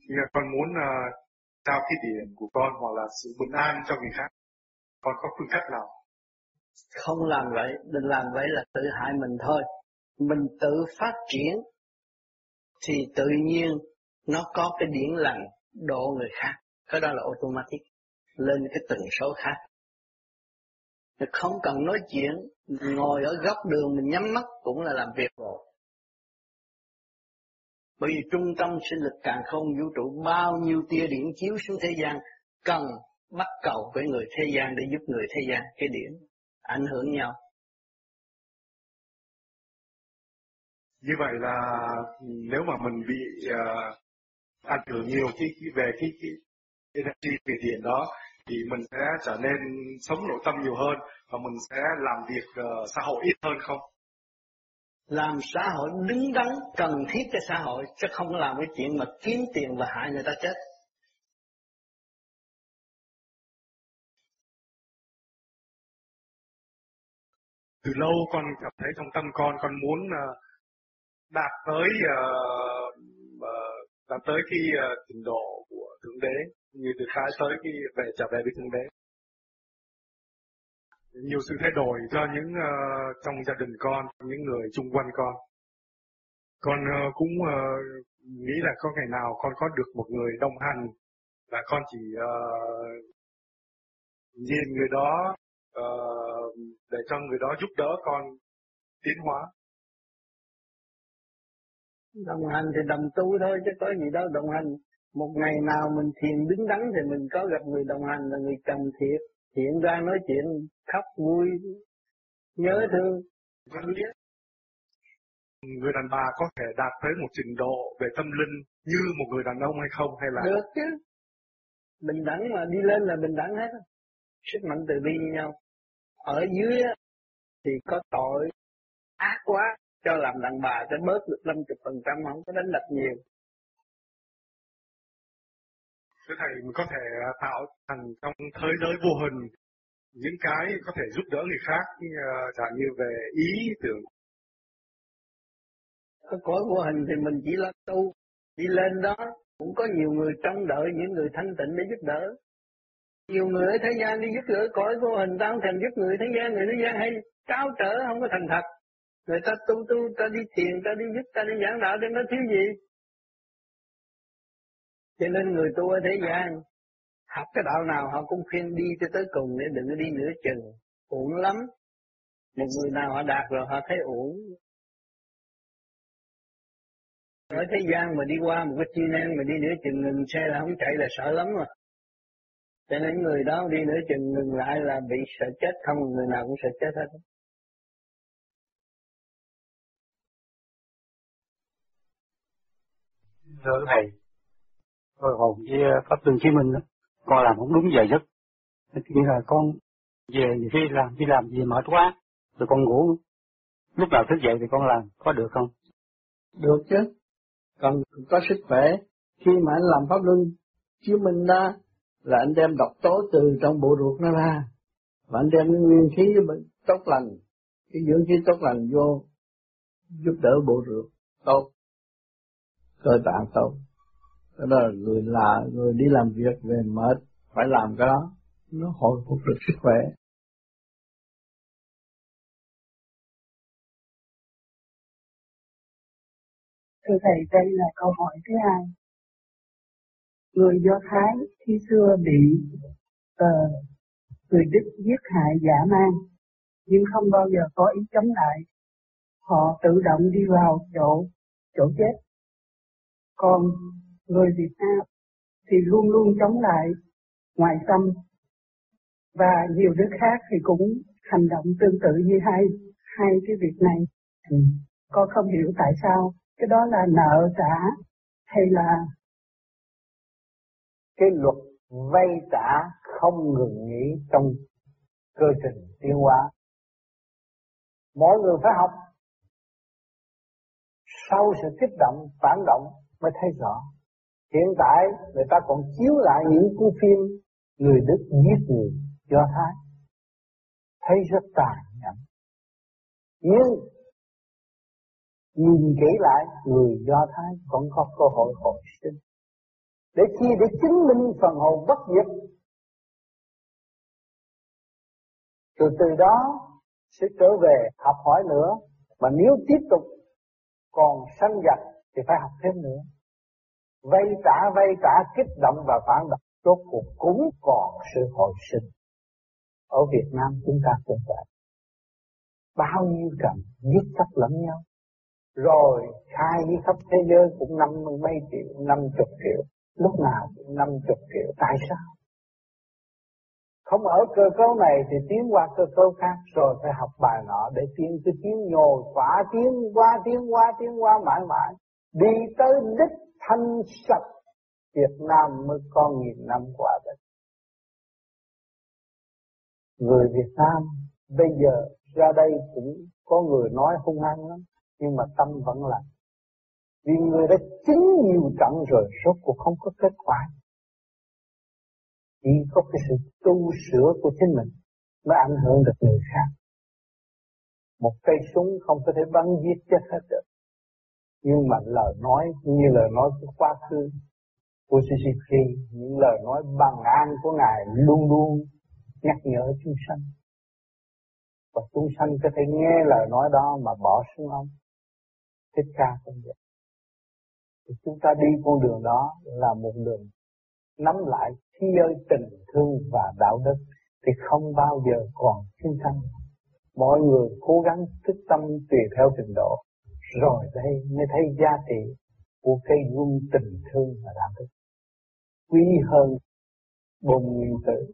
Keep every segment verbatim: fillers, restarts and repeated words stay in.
Khi con muốn uh, trao cái điện của con hoặc là sự bình an cho người khác, con có phương cách nào? Không làm vậy, đừng làm vậy là tự hại mình thôi. Mình tự phát triển thì tự nhiên nó có cái điển lành độ người khác. Cái đó là automatic, lên cái tần số khác. Không cần nói chuyện, ngồi ở góc đường mình nhắm mắt cũng là làm việc rồi. Bởi vì trung tâm sinh lực càn khôn vũ trụ bao nhiêu tia điển chiếu xuống thế gian, cần bắt cầu với người thế gian để giúp người thế gian, cái điển ảnh hưởng nhau. Như vậy là nếu mà mình bị uh, ảnh hưởng nhiều cái, cái về cái, cái energy về điện đó, thì mình sẽ trở nên sống nội tâm nhiều hơn và mình sẽ làm việc uh, xã hội ít hơn không? Làm xã hội đứng đắn cần thiết cho xã hội, chứ không làm cái chuyện mà kiếm tiền và hại người ta chết. Từ lâu con cảm thấy trong tâm con con muốn uh, đạt tới uh, uh, đạt tới cái uh, trình độ của Thượng Đế, như được cái tới cái về trở về với Thượng Đế. Nhiều sự thay đổi cho những uh, trong gia đình con, những người chung quanh con. Con uh, cũng uh, nghĩ là có ngày nào con có được một người đồng hành, là con chỉ uh, nhìn người đó uh, để cho người đó giúp đỡ con tiến hóa. Đồng hành thì đồng tu thôi chứ có gì đâu đồng hành. Một ngày nào mình thiền đứng đắn thì mình có gặp người đồng hành là người cần thiệt. Hiện ra nói chuyện khóc vui, nhớ thương. Người đàn bà có thể đạt tới một trình độ về tâm linh như một người đàn ông hay không, hay là? Được chứ. Bình đẳng mà, đi lên là bình đẳng hết. Sức mạnh từ bi như nhau. Ở dưới thì có tội ác quá, cho làm đàn bà sẽ bớt được năm mươi phần trăm, không có đánh đập nhiều. Thưa Thầy, mình có thể tạo thành trong thế giới vô hình những cái có thể giúp đỡ người khác, chẳng như về ý tưởng. Có cõi vô hình thì mình chỉ là tu, đi lên đó cũng có nhiều người trông đợi những người thanh tịnh để giúp đỡ. Nhiều người ở thế gian đi giúp đỡ cõi vô hình, ta không thèm giúp người thế gian, người thế gian hay tráo trở không có thành thật. Người ta tu tu, ta đi thiền, ta đi giúp, ta đi giảng đạo, thì nó thiếu gì? Cho nên người tu ở thế gian học cái đạo nào họ cũng khuyên đi cho tới cùng, để đừng có đi nửa chừng, uổng lắm. Một người nào họ đạt rồi họ thấy uổng. Ở thế gian mà đi qua một cái chi nen mà đi nửa chừng ngừng xe là không chạy là sợ lắm rồi. Cho nên người đó đi nửa chừng ngừng lại là bị sợ chết, không người nào cũng sợ chết hết. Thưa Thầy, tôi hồn với Pháp Luân Chí Minh đó, con làm không đúng giờ giấc. Như là con về nhiều khi làm đi làm gì mệt quá, rồi con ngủ. Lúc nào thức dậy thì con làm, có được không? Được chứ. Còn có sức khỏe, khi mà anh làm Pháp Luân Chí Minh đó, là anh đem độc tố từ trong bộ ruột nó ra, và anh đem nguyên khí tốt lành, cái dưỡng khí tốt lành vô, giúp đỡ bộ ruột tốt, cơ tạng tốt. Đó là người là người đi làm việc về mệt phải làm cái đó, nó hồi phục được sức khỏe. Thưa Thầy, đây là câu hỏi thứ hai. Người Do Thái khi xưa bị uh, người Đức giết hại dã man, nhưng không bao giờ có ý chống lại. Họ tự động đi vào chỗ chỗ chết. Còn người Việt Nam thì luôn luôn chống lại ngoại xâm, và nhiều nước khác thì cũng hành động tương tự như hai hai cái việc này. Ừ. Con không hiểu tại sao cái đó là nợ trả hay là cái luật vay trả không ngừng nghỉ trong cơ trình tiến hóa. Mọi người phải học, sau sự kích động, phản động mới thấy rõ. Hiện tại người ta còn chiếu lại những cuốn phim người Đức giết người Do Thái, thấy rất tàn nhẫn. Nhưng nhìn kỹ lại, người Do Thái vẫn có cơ hội hồi sinh. Để chi? Để chứng minh phần hồn bất diệt. Từ từ đó sẽ trở về học hỏi nữa. Mà nếu tiếp tục còn sanh giặc thì phải học thêm nữa. Vay trả, vay trả, kích động và phản động, rốt cuộc cũng còn sự hồi sinh. Ở Việt Nam chúng ta cũng vậy. Bao nhiêu trận giết chóc lẫn nhau, rồi khai đi khắp thế giới cũng năm mươi mấy triệu, năm chục triệu, lúc nào cũng năm chục triệu. Tại sao? Không ở cơ cấu này thì tiến qua cơ cấu khác, rồi phải học bài nọ để tiến cứ tiến nhồi quả, tiến qua, tiến qua, tiến qua mãi mãi, đi tới đích thanh sạch. Việt Nam mới có nghìn năm qua đây. Người Việt Nam bây giờ ra đây cũng có người nói hung hăng lắm, nhưng mà tâm vẫn lành. Vì người đã chứng nhiều trận rồi, rốt cuộc không có kết quả. Chỉ có cái sự tu sửa của chính mình mới ảnh hưởng được người khác. Một cây súng không có thể bắn giết chết hết được. Nhưng mà lời nói như lời nói của quá khứ của Suzuki, những lời nói bằng an của Ngài luôn luôn nhắc nhở chúng sanh. Và chúng sanh có thể nghe lời nói đó mà bỏ xuống ông. Thích Ca cũng vậy. Thì chúng ta đi con đường đó là một đường nắm lại thế giới tình thương và đạo đức thì không bao giờ còn chiến tranh. Mọi người cố gắng thức tâm tùy theo trình độ, rồi đây mới thấy giá trị của cây gung tình thương và đạo đức quý hơn bom nguyên tử.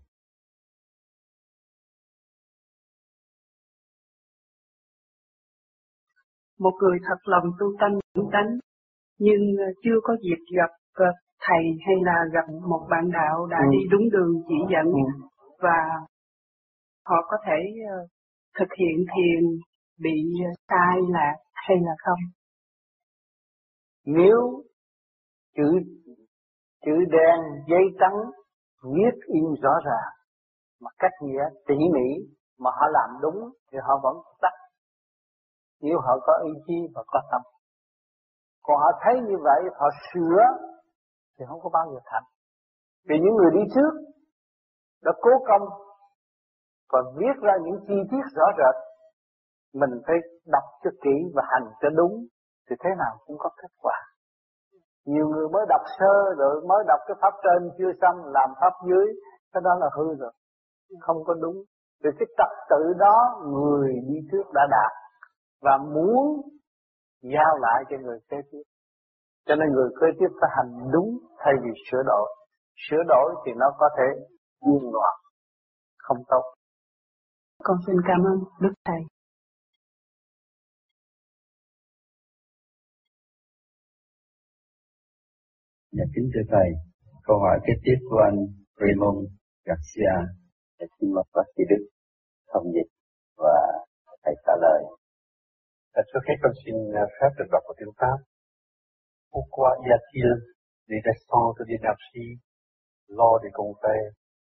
Một người thật lòng tu tâm vững tánh, nhưng chưa có dịp gặp thầy hay là gặp một bạn đạo đã ừ. đi đúng đường chỉ dẫn, ừ. và họ có thể thực hiện thiền bị sai lạc hay là không? Nếu chữ chữ đen giấy trắng viết in rõ ràng mà cách nghĩa tỉ mỉ mà họ làm đúng thì họ vẫn tắt. Nếu họ có ý chí và có tâm, còn họ thấy như vậy họ sửa thì không có bao giờ thành. Vì những người đi trước đã cố công còn viết ra những chi tiết rõ rệt, mình phải đọc cho kỹ và hành cho đúng thì thế nào cũng có kết quả. Nhiều người mới đọc sơ rồi mới đọc cái pháp trên chưa xong làm pháp dưới, cái đó là hư rồi, không có đúng. Vì cái trật tự đó người đi trước đã đạt và muốn giao lại cho người kế tiếp. Cho nên người kế tiếp phải hành đúng thay vì sửa đổi. Sửa đổi thì nó có thể điên loạn, không tốt. Con xin cảm ơn Đức Thầy. Dạ kính thưa Thầy, câu hỏi kế tiếp của anh Raymond Garcia để xin mời bác sĩ Đức thông dịch và Thầy trả lời. Trước khi con xin phép được đọc một tiếng Pháp. Pourquoi y a-t-il des descentes d'énergie lors des congrès?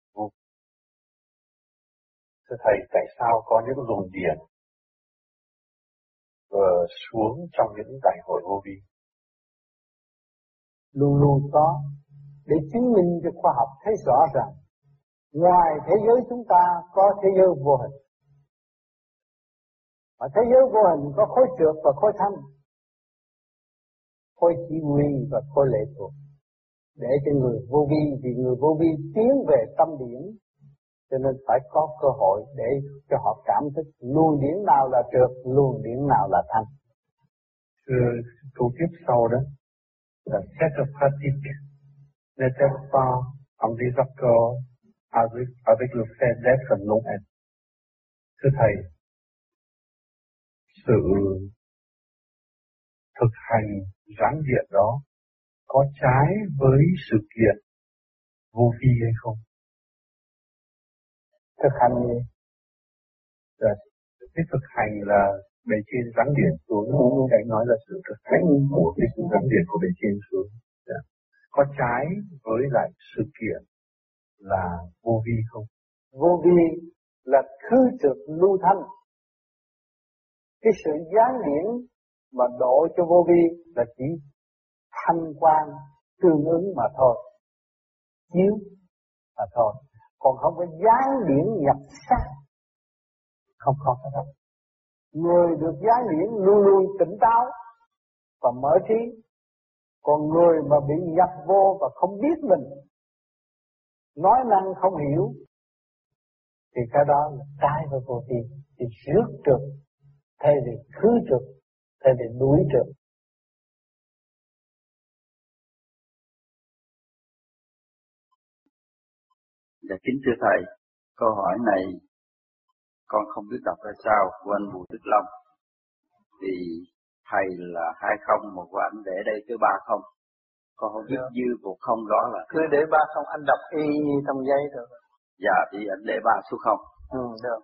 Thưa Thầy, tại sao có những luồng điển uh, xuống trong những đại hội vô vi? Luôn luôn có, để chứng minh cho khoa học thấy rõ rằng ngoài thế giới chúng ta có thế giới vô hình. Ở thế giới vô hình có khối trượt và khối thanh, khối chỉ huy và khối lệ thuộc. Để cho người vô vi, vì người vô vi tiến về tâm điển, cho nên phải có cơ hội để cho họ cảm thức luồng điển nào là trượt, luồng điển nào là thanh. Thưa câu tiếp sau đó là cette pratique n'est-elle pas en désaccord avec, avec le fait d'être non-être? Thưa Thầy, sự thực hành giảng diện đó có trái với sự kiện vô vi hay không? Thực hành gì? Cái thực hành là bề trên giáng điển xuống, anh nói là sự thực hành của cái sự giáng điển của bề trên xuống. Dạ. Có trái với lại sự kiện là vô vi không? Vô vi là khứ trượt lưu thanh. Cái sự giáng điển mà độ cho vô vi là chỉ thanh quan tương ứng mà thôi. chiếu mà thôi. Còn không có gián điển nhập xác, không có cái đó. Người được gián điển luôn luôn tỉnh táo và mở trí. Còn người mà bị nhập vô và không biết mình, nói năng không hiểu, thì cái đó là trái với vô vi. Thì rước trượt thay vì khứ trượt, thay vì đuổi trượt. Dạ kính thưa thầy, câu hỏi này con không biết đọc ra sao của anh Bùi Đức Long. Thì thầy là hai không, một của anh để đây thứ ba không. Con không biết yeah. dư một không rõ là. Cứ để ba không, anh đọc y như trong giấy được. Dạ thì anh để ba số không. Ừ được.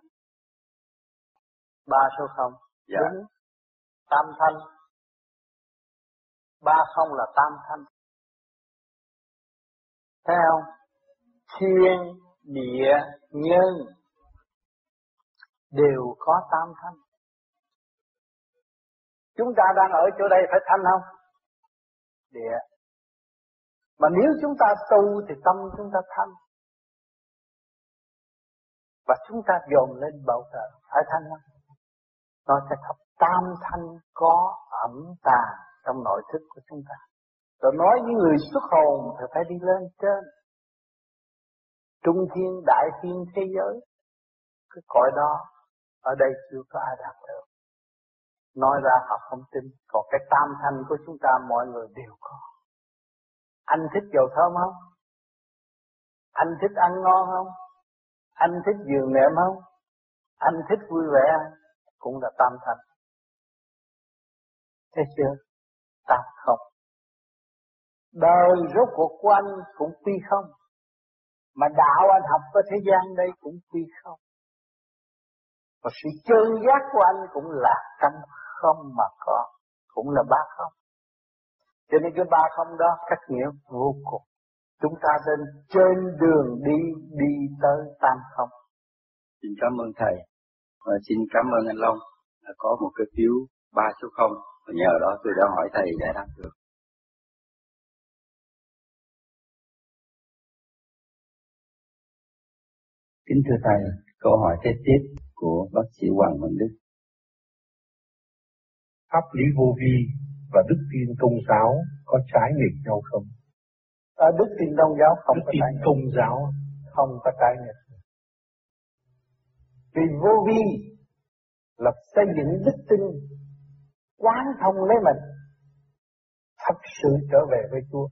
Ba số không. Dạ. Đúng. Tam thanh. Ba không là tam thanh. Thấy không? Thiên, địa, nhân đều có tam thanh. Chúng ta đang ở chỗ đây phải thanh không? Địa. Mà nếu chúng ta tu thì tâm chúng ta thanh. Và chúng ta dồn lên bầu trời phải thanh không? Nói cho thật, tam thanh có ẩn tàng trong nội thức của chúng ta. Rồi nói với người xuất hồn thì phải đi lên trên. Trung thiên, đại thiên thế giới. Cái cõi đó ở đây chưa có ai đạt được. Nói ra họ không tin. Còn cái tam thanh của chúng ta mọi người đều có. Anh thích dầu thơm không? Anh thích ăn ngon không? Anh thích giường nệm không? Anh thích vui vẻ cũng là tam thanh. Thấy chưa? Tam không. Đời rốt cuộc của anh cũng quy không. Mà đạo anh học ở thế gian đây cũng quy không. Và sự chân giác của anh cũng là trong không mà có. Cũng là ba không. Cho nên cái ba không đó cách nghĩa vô cùng. Chúng ta nên trên đường đi, đi tới tam không. Xin cảm ơn thầy. Và xin cảm ơn anh Long đã có một cái phiếu ba số không. Và nhờ đó tôi đã hỏi thầy giải đáp được. Kính thưa thầy, câu hỏi kế tiếp của bác sĩ Hoàng Văn Đức. Pháp lý vô vi và đức tin công giáo có trái nghịch nhau không? À, đức tin công giáo không đức có tin trái nghịch. công giáo không có trái nghịch. Vì vô vi là xây dựng đức tin, quán thông lấy mình, thật sự trở về với Chúa.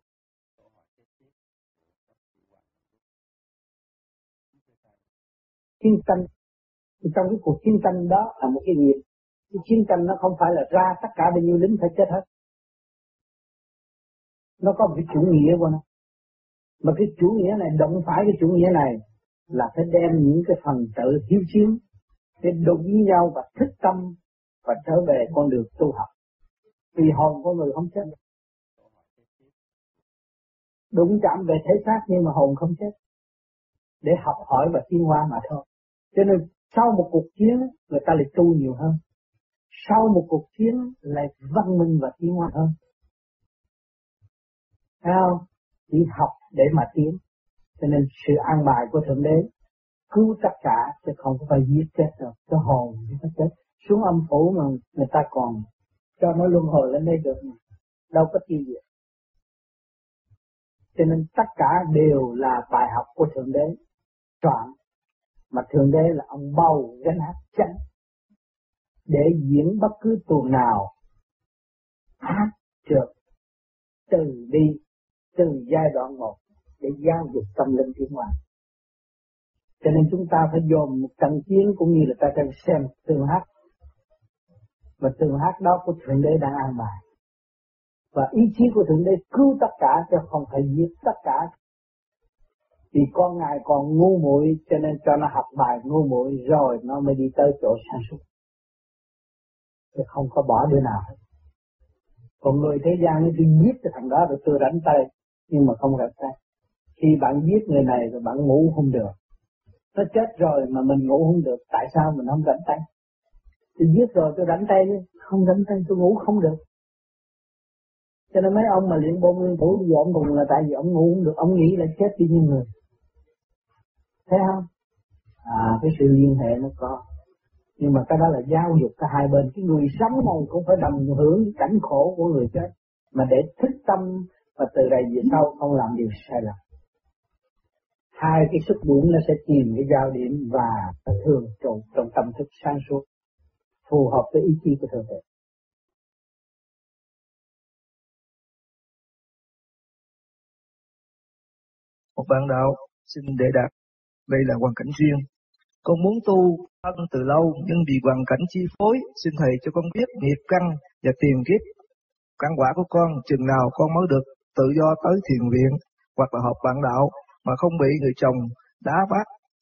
Chiến tranh, trong cái cuộc chiến tranh đó là một cái nghiệp. Cái chiến tranh nó không phải là ra tất cả bao nhiêu lính phải chết hết. Nó có một cái chủ nghĩa của nó. Mà cái chủ nghĩa này động phải cái chủ nghĩa này là phải đem những cái phần tử hiếu chiến để đụng với nhau và thức tâm và trở về con đường tu học. Vì hồn của người không chết. Đụng chạm về thể xác nhưng mà hồn không chết. Để học hỏi và tiến hóa mà thôi. Cho nên sau một cuộc chiến người ta lại tu nhiều hơn. Sau một cuộc chiến lại văn minh và tiến hóa hơn. Thấy không? Chỉ học để mà tiến. Cho nên sự an bài của Thượng Đế cứu tất cả chứ không phải giết chết đâu. Cái hồn nó chết. Xuống âm phủ mà người ta còn cho nó luân hồi lên đây được mà. Đâu có tiêu diệt. Cho nên tất cả đều là bài học của Thượng Đế soạn. Mà Thượng Đế là ông bầu gánh hát chánh để diễn bất cứ tuồng nào hát trượt từ đi từ giai đoạn một để giáo dục tâm linh tiến hóa. Cho nên chúng ta phải dồn một trận chiến cũng như là ta đang xem tường hát. Và tường hát đó của Thượng Đế đang an bài. Và ý chí của Thượng Đế cứu tất cả chứ không phải giết tất cả. Vì con Ngài còn ngu muội cho nên cho nó học bài ngu muội rồi nó mới đi tới chỗ sản xuất. Chứ không có bỏ đứa nào hết. Còn người thế gian thì giết cái thằng đó rồi tôi rảnh tay. Nhưng mà không rảnh tay. Khi bạn giết người này rồi bạn ngủ không được. Nó chết rồi mà mình ngủ không được. Tại sao mình không rảnh tay? Tôi giết rồi tôi rảnh tay chứ. Không rảnh tay tôi ngủ không được. Cho nên mấy ông mà luyện bộ nguyên tử bây giờ ông cùng là tại vì ông ngủ không được, ông nghĩ là chết đi như người. Thấy không? À, cái sự liên hệ nó có. Nhưng mà cái đó là giáo dục cả hai bên. Cái người sống này cũng phải đồng hưởng cảnh khổ của người chết. Mà để thức tâm và từ đây về sau không làm điều sai lầm. Hai cái sức điểm nó sẽ tìm cái giao điểm và thường trộn trong tâm thức sáng suốt, phù hợp với ý chí của Thượng Đế. Một bạn đạo xin đệ đạt, đây là hoàn cảnh riêng. Con muốn tu thân từ lâu nhưng vì hoàn cảnh chi phối, xin thầy cho con biết nghiệp căn và tiền kiếp căn quả của con, chừng nào con mới được tự do tới thiền viện hoặc là họp bạn đạo mà không bị người chồng đá bát,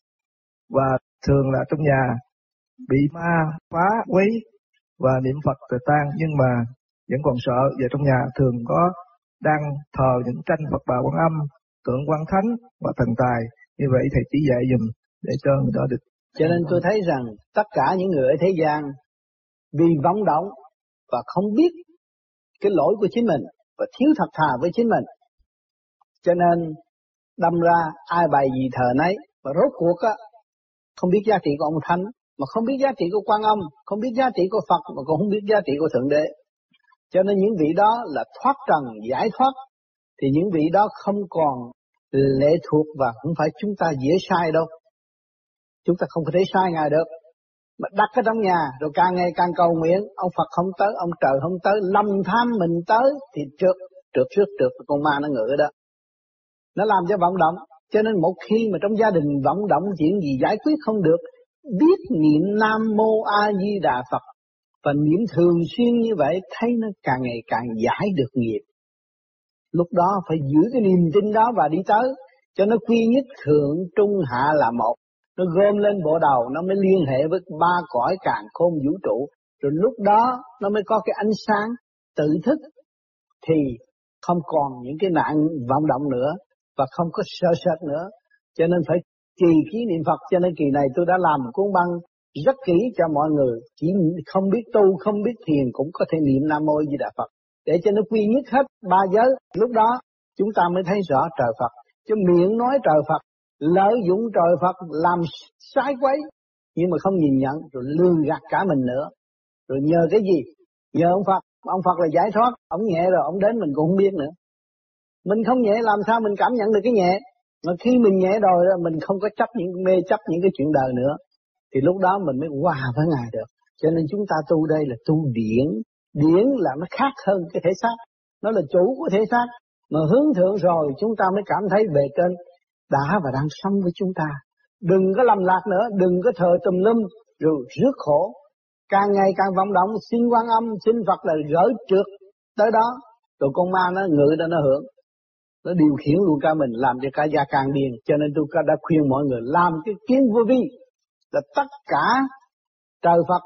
và thường là trong nhà bị ma phá quấy và niệm Phật tự tan, nhưng mà vẫn còn sợ, và trong nhà thường có đang thờ những tranh Phật Bà Quan Âm, tượng Quan Thánh và thần tài. Như vậy thầy chỉ dạy dùm để cho người đó được. Cho nên tôi thấy rằng tất cả những người ở thế gian vì vọng động và không biết cái lỗi của chính mình và thiếu thật thà với chính mình, cho nên đâm ra ai bày gì thờ nấy, và rốt cuộc á không biết giá trị của ông Thánh, mà không biết giá trị của Quan Âm, không biết giá trị của Phật, mà cũng không biết giá trị của Thượng Đế. Cho nên những vị đó là thoát trần, giải thoát, thì những vị đó không còn lệ thuộc và không phải chúng ta dễ sai đâu. Chúng ta không có thể sai Ngài được. Mà đặt ở trong nhà rồi càng ngày càng cầu nguyện, ông Phật không tới, ông trời không tới, lâm tham mình tới thì trượt, trượt trước trượt con ma nó ngựa đó. Nó làm cho vọng động. Cho nên một khi mà trong gia đình vọng động chuyện gì giải quyết không được, biết niệm Nam Mô A Di Đà Phật và niệm thường xuyên như vậy, thấy nó càng ngày càng giải được nghiệp. Lúc đó phải giữ cái niềm tin đó và đi tới, cho nó quy nhất thượng trung hạ là một. Nó gom lên bộ đầu, nó mới liên hệ với ba cõi càn khôn vũ trụ. Rồi lúc đó nó mới có cái ánh sáng tự thức, thì không còn những cái nạn vọng động nữa và không có sợ sệt nữa. Cho nên phải trì khí niệm Phật. Cho nên kỳ này tôi đã làm một cuốn băng rất kỹ cho mọi người. Chỉ không biết tu, không biết thiền cũng có thể niệm Nam Mô A Di Đà Phật, để cho nó quy nhất hết ba giới. Lúc đó chúng ta mới thấy rõ trời Phật. Chứ miệng nói trời Phật, lợi dụng trời Phật làm sai quấy, nhưng mà không nhìn nhận, rồi lừa gạt cả mình nữa. Rồi nhờ cái gì? Nhờ ông Phật. Ông Phật là giải thoát, ông nhẹ rồi ông đến mình cũng không biết nữa. Mình không nhẹ làm sao mình cảm nhận được cái nhẹ? Mà khi mình nhẹ rồi mình không có chấp những mê chấp những cái chuyện đời nữa, thì lúc đó mình mới hòa với Ngài được. Cho nên chúng ta tu đây là tu điển. Điển là nó khác hơn cái thể xác, nó là chủ của thể xác. Mà hướng thượng rồi chúng ta mới cảm thấy bề trên đã và đang sống với chúng ta. Đừng có lầm lạc nữa, đừng có thờ tùm lum rồi rước khổ. Càng ngày càng vọng động, xin Quan Âm, xin Phật là gỡ trượt tới đó, rồi con ma nó ngự ra nó hưởng, nó điều khiển luôn cả mình, làm cho cả gia càng điên. Cho nên tôi đã khuyên mọi người làm cái kiến vô vi, là tất cả trời Phật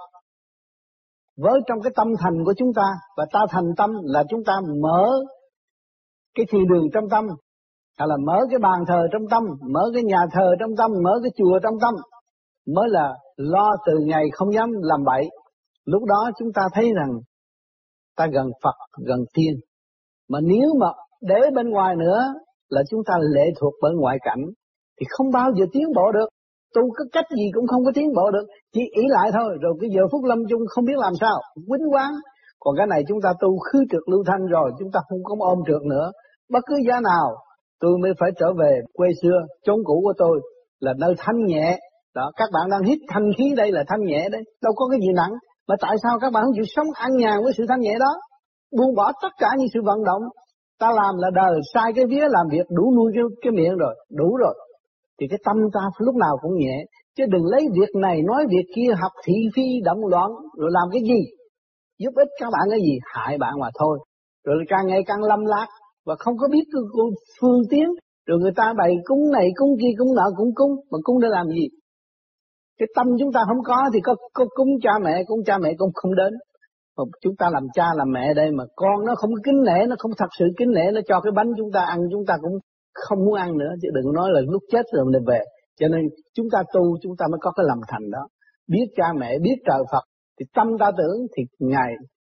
với trong cái tâm thành của chúng ta, và ta thành tâm là chúng ta mở cái thiền đường trong tâm, hay là mở cái bàn thờ trong tâm, mở cái nhà thờ trong tâm, mở cái chùa trong tâm, mới là lo từ ngày không dám làm bậy. Lúc đó chúng ta thấy rằng ta gần Phật, gần tiên. Mà nếu mà để bên ngoài nữa là chúng ta lệ thuộc bởi ngoại cảnh, thì không bao giờ tiến bộ được. Tu cái cách gì cũng không có tiến bộ được, chỉ ý lại thôi, rồi cái giờ phút lâm chung không biết làm sao, quýnh quán. Còn cái này chúng ta tu khứ trượt lưu thanh rồi, chúng ta không có ôm trượt nữa. Bất cứ giá nào tôi mới phải trở về quê xưa, chốn cũ của tôi, là nơi thanh nhẹ. Đó, các bạn đang hít thanh khí đây là thanh nhẹ đấy, đâu có cái gì nặng. Mà tại sao các bạn không chịu sống an nhàn với sự thanh nhẹ đó? Buông bỏ tất cả những sự vận động. Ta làm là đời sai cái vía, làm việc đủ nuôi cái, cái miệng rồi, đủ rồi. Thì cái tâm ta lúc nào cũng nhẹ. Chứ đừng lấy việc này nói việc kia, học thị phi động loạn, rồi làm cái gì giúp ích các bạn cái gì, hại bạn mà thôi. Rồi càng ngày càng lâm lạc và không có biết cái phương tiến. Rồi người ta bày cúng này cúng kia, cúng nọ cúng cúng, mà cúng để làm gì? Cái tâm chúng ta không có thì có, có cúng cha mẹ, cúng cha mẹ cũng không đến. Mà chúng ta làm cha làm mẹ đây mà con nó không có kính nể, nó không thật sự kính nể, nó cho cái bánh chúng ta ăn, chúng ta cũng không muốn ăn nữa. Chứ đừng nói là lúc chết rồi mình về. Cho nên chúng ta tu, chúng ta mới có cái lòng thành đó. Biết cha mẹ, biết trời Phật, thì tâm ta tưởng thì Ngài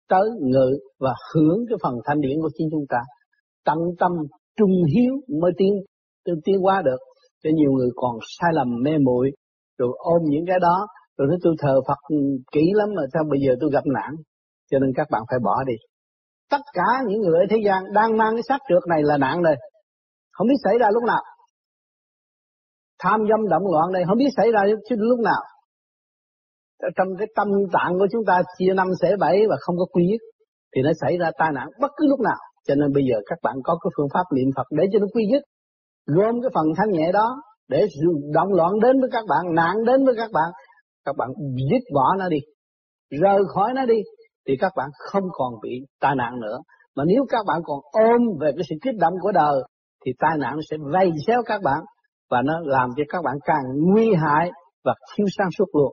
tới ngự và hưởng cái phần thanh điển của chính chúng ta. Tận tâm trung hiếu mới tiến tiến qua được. Cho nhiều người còn sai lầm mê muội rồi ôm những cái đó, rồi nói tôi thờ Phật kỹ lắm mà sao bây giờ tôi gặp nạn. Cho nên các bạn phải bỏ đi. Tất cả những người ở thế gian đang mang cái xác trượt này là nạn đây, không biết xảy ra lúc nào. Tham dâm động loạn đây không biết xảy ra lúc nào. Trong cái tâm tạng của chúng ta chia năm xẻ bảy và không có quy nhất thì nó xảy ra tai nạn bất cứ lúc nào. Cho nên bây giờ các bạn có cái phương pháp niệm Phật để cho nó quy nhất, gom cái phần thanh nhẹ đó để động loạn đến với các bạn, nạn đến với các bạn, các bạn dứt bỏ nó đi, rời khỏi nó đi, thì các bạn không còn bị tai nạn nữa. Mà nếu các bạn còn ôm về cái sự kích động của đời thì tai nạn sẽ vây xéo các bạn và nó làm cho các bạn càng nguy hại và thiếu sáng suốt luôn.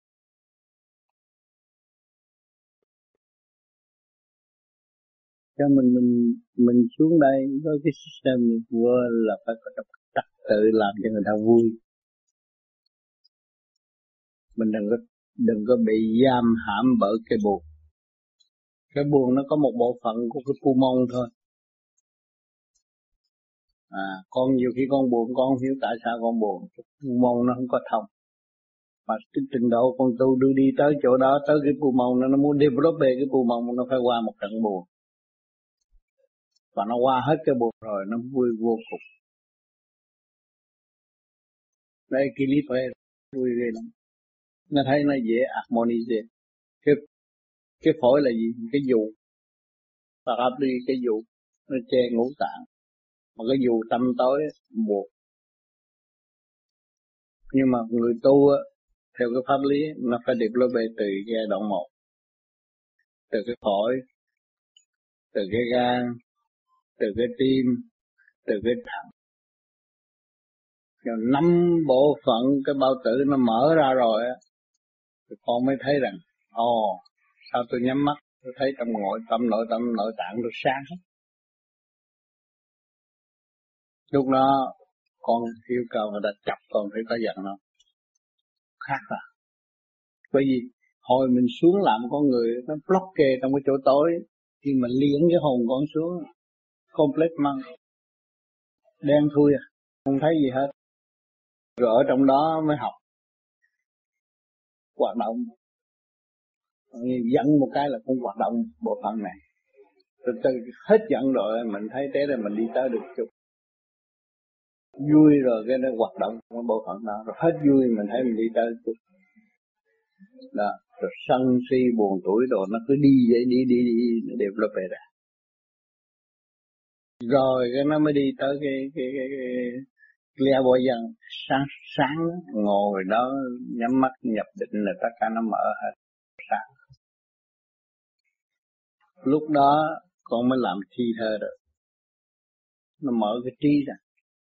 Cho mình mình mình xuống đây với cái system vua là phải có trật tự làm cho người ta vui. Mình đừng có đừng có bị giam hãm bởi cái buồn. Cái buồn nó có một bộ phận của cái phu môn thôi. À, con nhiều khi con buồn con không hiểu tại sao con buồn. Cái phu môn nó không có thông. Mà cái trình độ con tu đưa đi tới chỗ đó, tới cái phu môn nó, nó muốn develop về cái phu môn nó phải qua một trận buồn. Và nó qua hết cái buồn rồi nó vui vô cùng. Đây cái lý phải vui ghê lắm. Nó thấy nó dễ harmonize. Cái cái phổi là gì? Cái dù. Và áp đi cái dù nó che ngũ tạng. Mà cái dù tâm tối buộc. Nhưng mà người tu á, theo cái pháp lý nó phải develop từ giai đoạn một. Từ cái phổi, từ cái gan, từ cái tim, từ cái thận. Rồi năm bộ phận cái bao tử nó mở ra rồi á, thì con mới thấy rằng, ồ, oh, sao tôi nhắm mắt, tôi thấy trong nội tâm nội tâm nội tạng tôi sáng hết. Lúc đó con yêu cầu người ta chọc con phải có giận không? Khác à. Bởi vì hồi mình xuống làm con người nó block trong cái chỗ tối, khi mà liễn cái hồn con xuống, complete mang, đen thui à, không thấy gì hết. Rồi ở trong đó mới học hoạt động. Giận một cái là cũng hoạt động bộ phận này. Từ từ hết giận rồi mình thấy thế là mình đi tới được chút. Vui rồi cái nó hoạt động của bộ phận đó. Rồi hết vui mình thấy mình đi tới chút. Đó. Rồi sân si buồn tuổi đồ nó cứ đi vậy đi đi đi nó đều lấp về ra. Rồi cái nó mới đi tới cái cái cái, cái leo bò dần sáng sáng ngồi đó nhắm mắt nhập định là tất cả nó mở hết sáng. Lúc đó con mới làm thi thơ được. Nó mở cái trí ra.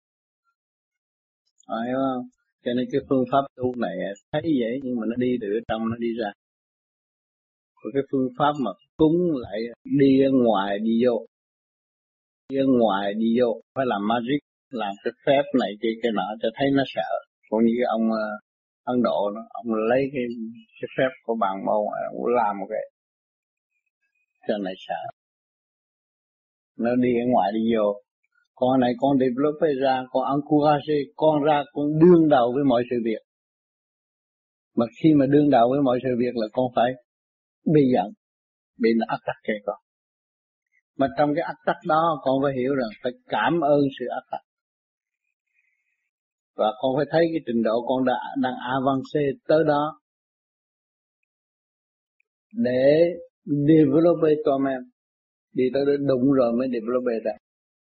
À, hiểu không? Cho nên cái phương pháp tu này thấy vậy nhưng mà nó đi từ trong nó đi ra. Còn cái phương pháp mà cúng lại đi ở ngoài đi vô. Đi ở ngoài đi vô. Phải làm magic, làm cái phép này kia cái nọ cho thấy nó sợ. Còn như ông uh, Ấn Độ đó, ông lấy cái, cái phép của bàn môn, ông làm một cái cho này sợ. Nó đi ở ngoài đi vô. Con này con develop ra, con encourage, con ra, con đương đầu với mọi sự việc. Mà khi mà đương đầu với mọi sự việc là con phải bị giận, bị nó ác tắc kề con. Mà trong cái ác tắc đó con phải hiểu rằng phải cảm ơn sự ác tắc. Và con phải thấy cái trình độ con đã đang avance tới đó. Để develop cho em. Đi tới đó đụng rồi mới develop ra.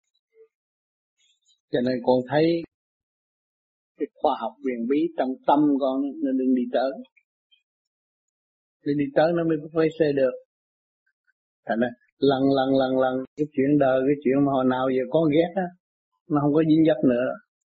Cho nên con thấy cái khoa học huyền bí trong tâm con nó đừng đi tới. Để đi tới nó mới phải xe được. Thành ra lần lần lần lần cái chuyện đời, cái chuyện mà hồi nào giờ con ghét á, nó không có dính dấp nữa.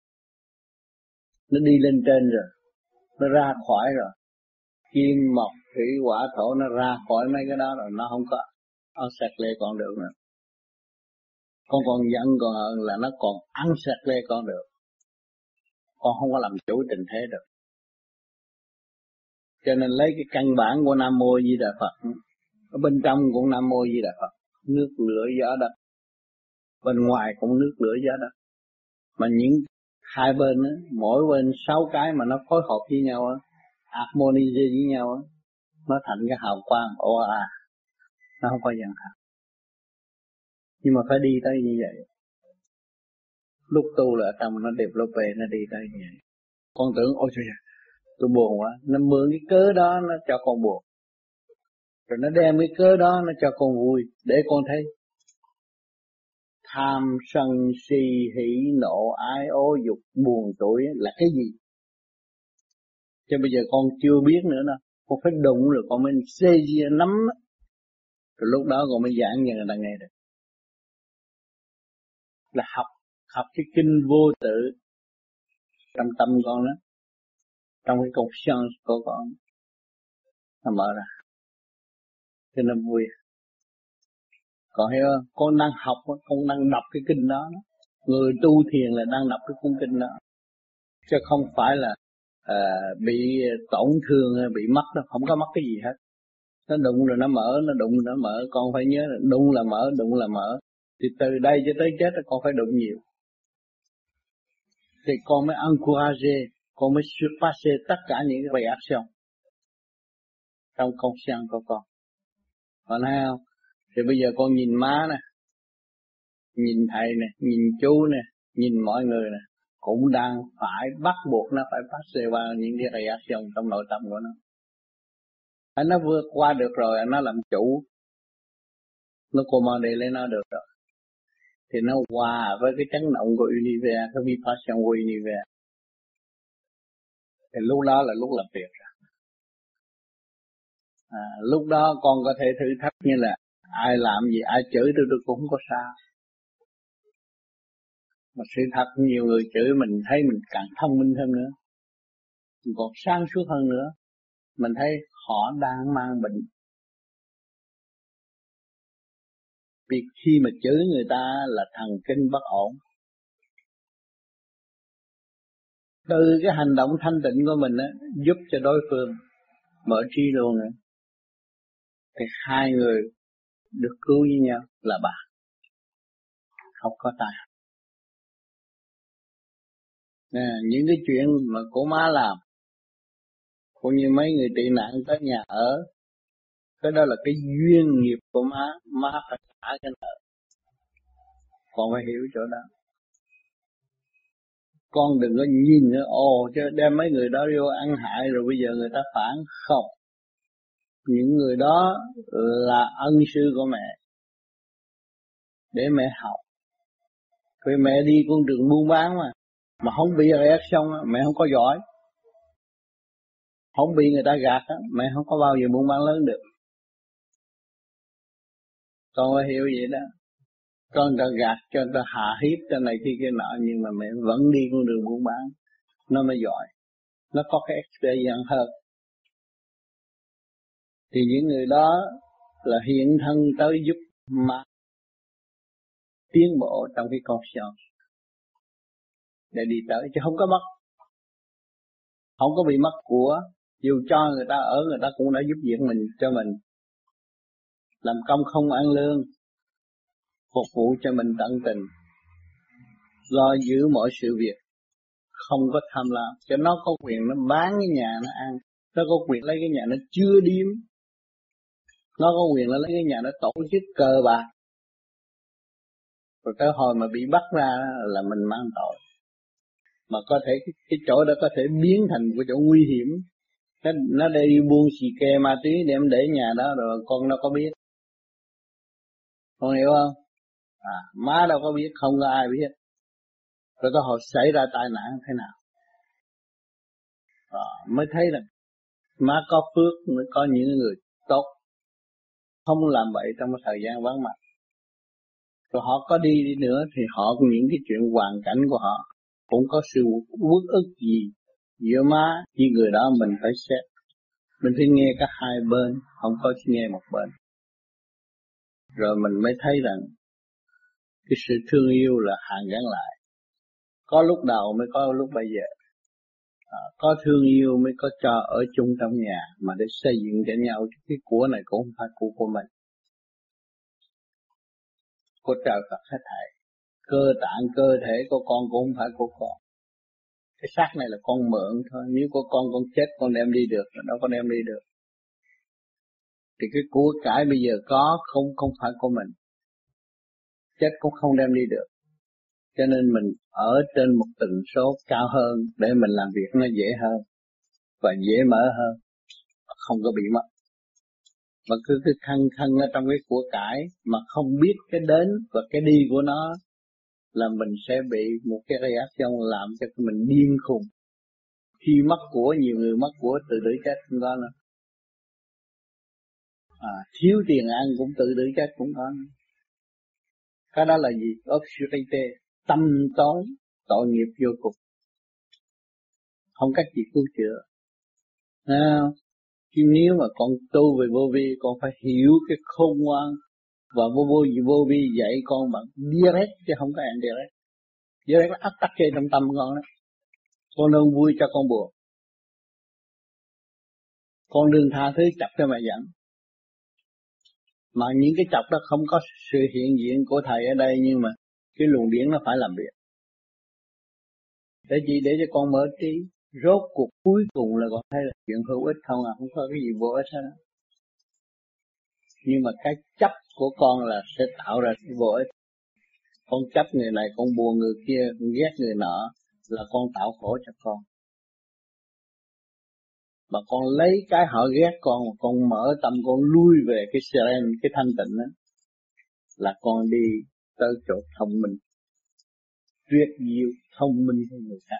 Nó đi lên trên rồi, nó ra khỏi rồi. Kim, mộc, thủy, hỏa, thổ nó ra khỏi mấy cái đó rồi, nó không có ăn sạch lê con được nữa. Con còn giận còn hận là nó còn ăn sạch lê con được. Con không có làm chủ tình thế được. Cho nên lấy cái căn bản của Nam Mô Di Đà Phật Ở bên trong cũng Nam Mô Di Đà Phật, nước lửa gió đất. Bên ngoài cũng nước lửa gió đất. Mà những hai bên á, mỗi bên sáu cái mà nó phối hợp với nhau á, harmonize với nhau á, nó thành cái hào quang ô a. Nó không có dạng hạt. Nhưng mà phải đi tới như vậy. Lúc tu là trong nó develop, nó đi tới như vậy. Con tưởng ôi trời ơi, tôi buồn quá, nó mượn cái cớ đó nó cho con buồn. Rồi nó đem cái cớ đó nó cho con vui, để con thấy tham sân si hỉ nộ ái ố dục buồn tuổi là cái gì. Chứ bây giờ con chưa biết nữa đâu, con phải đụng rồi con mới xê di nắm, rồi lúc đó con mới giảng cho người ta nghe được. Là học, học cái kinh vô tự trong tâm con đó, trong cái conscience của con, nó mở ra, cho nên vui. Còn hiểu không? Con đang học, con đang đọc cái kinh đó, đó. Người tu thiền là đang đọc cái cuốn kinh đó, chứ không phải là à, bị tổn thương, bị mất đâu, không có mất cái gì hết. Nó đụng rồi nó mở, nó đụng rồi nó mở, con phải nhớ là đụng là mở, đụng là mở. Thì từ đây cho tới chết con phải đụng nhiều. Thì con mới encourage, con mới surpasser tất cả những cái reaction trong conscience của con. Còn thấy không? Thì bây giờ con nhìn má nè, nhìn thầy nè, nhìn chú nè, nhìn mọi người nè, cũng đang phải bắt buộc nó phải passer qua những cái reaction trong nội tâm của nó. Anh nó vượt qua được rồi, anh nó làm chủ, nó command lên nó được rồi. Thì nó hòa với cái chấn động của universe, cái vibration của universe. Thì lúc đó là lúc làm việc rồi. À, lúc đó con có thể thử thách như là ai làm gì, ai chửi tôi tôi cũng không có sao. Mà sự thật nhiều người chửi mình thấy mình càng thông minh hơn nữa, mình còn sáng suốt hơn nữa. Mình thấy họ đang mang bệnh. Vì khi mà chửi người ta là thần kinh bất ổn. Từ cái hành động thanh tịnh của mình á, giúp cho đối phương mở trí luôn nữa. Thì hai người được cứu với nhau là bạn, không có tài. Nè, những cái chuyện mà cô má làm, cũng như mấy người tị nạn tới nhà ở, cái đó là cái duyên nghiệp của má, má phải trả cái nợ. Con phải hiểu chỗ đó. Con đừng có nhìn nữa, ồ chứ đem mấy người đó vô ăn hại rồi bây giờ người ta phản. Không. Những người đó là ân sư của mẹ, để mẹ học. Vì mẹ đi con đường buôn bán mà, mà không bị reaction, mẹ không có giỏi. Không bị người ta gạt, mẹ không có bao giờ buôn bán lớn được. Con phải hiểu vậy đó. Con ta gạt cho người ta hạ hiếp cho này kia kia nọ, nhưng mà mẹ vẫn đi con đường buôn bán, nó mới giỏi. Nó có cái experience hơn. Thì những người đó là hiện thân tới giúp mà tiến bộ trong cái conscience để đi tới, chứ không có mất, không có bị mất của. Dù cho người ta ở, người ta cũng đã giúp việc mình cho mình, làm công không ăn lương, phục vụ cho mình tận tình, lo giữ mọi sự việc, không có tham lam. Cho nó có quyền nó bán cái nhà nó ăn, nó có quyền lấy cái nhà nó chưa điếm, nó có quyền lấy cái nhà nó tổ chức cờ bạc. Rồi tới hồi mà bị bắt ra là mình mang tội. Mà có thể cái, cái chỗ đó có thể biến thành một chỗ nguy hiểm. Nó, nó đi buôn xì ke ma túy đem để nhà đó rồi con đâu có biết. Con hiểu không? À, má đâu có biết, không có ai biết. Rồi tới hồi xảy ra tai nạn thế nào? À, mới thấy rằng má có phước mới có những người tốt, không làm vậy trong một thời gian vắng mặt. Rồi họ có đi đi nữa thì họ cũng những cái chuyện hoàn cảnh của họ cũng có sự uất ức gì giữa má với người đó, mình phải xét. Mình phải nghe cả hai bên, không có chỉ nghe một bên. Rồi mình mới thấy rằng cái sự thương yêu là hàn gắn lại. Có lúc đầu mới có lúc bây giờ. À, có thương yêu mới có cho ở chung trong nhà, mà để xây dựng cho nhau, cái của này cũng không phải của của mình, của trời Phật hết thảy. Cơ tạng cơ thể của con cũng không phải của con, cái xác này là con mượn thôi. Nếu của con con chết con đem đi được, đâu có đem đi được. Thì cái của cải bây giờ có không không phải của mình, chết cũng không đem đi được. Cho nên mình ở trên một tần số cao hơn để mình làm việc nó dễ hơn và dễ mở hơn, không có bị mất. Mà cứ cứ khăn khăn ở trong cái của cải mà không biết cái đến và cái đi của nó, là mình sẽ bị một cái reaction làm cho mình điên khùng. Khi mất của, nhiều người mất của tự tử chết cũng có nữa. À, thiếu tiền ăn cũng tự tử chết cũng có nữa. Cái đó là gì? Obscurity, tâm tối, tội nghiệp vô cùng, không cách gì cứu chữa. À, chứ nếu mà con tu về vô vi, con phải hiểu cái khôn ngoan và vô vô vô vi dạy con bằng direct chứ không có indirect. Direct nó ắt tắc chơi trong tâm con đó. Con đừng vui cho con buồn, con đừng tha thứ chọc cho mẹ giận. Mà những cái chọc đó không có sự hiện diện của thầy ở đây, nhưng mà cái luồng điển nó phải làm việc. Để gì? Để cho con mở trí. Rốt cuộc cuối cùng là con thấy là chuyện hữu ích không à, không có cái gì vô ích hết. Nhưng mà cái chấp của con là sẽ tạo ra cái vô ích. Con chấp người này, con buồn người kia, con ghét người nọ, là con tạo khổ cho con. Mà con lấy cái họ ghét con, mà con mở tâm con lui về cái seren, cái thanh tịnh đó, là con đi tới chỗ thông minh, tuyệt diệu thông minh hơn người khác.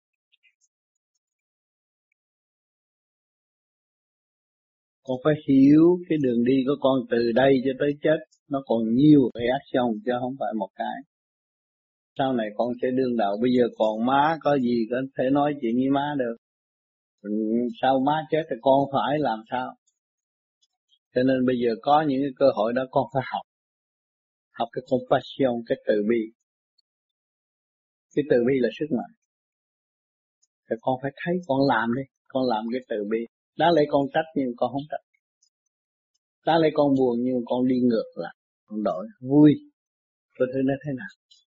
Con phải hiểu cái đường đi của con từ đây cho tới chết, nó còn nhiều reaction chứ không phải một cái. Sau này con sẽ đương đạo, bây giờ còn má có gì có thể nói chuyện với má được. Sau má chết thì con phải làm sao? Cho nên bây giờ có những cái cơ hội đó con phải học. Học cái compassion, cái từ bi. Cái từ bi là sức mạnh. Thì con phải thấy con làm đi, con làm cái từ bi. Đáng lẽ con trách nhưng con không trách. Đáng lẽ con buồn nhưng con đi ngược lại, con đổi vui. Tôi thấy nó thế nào?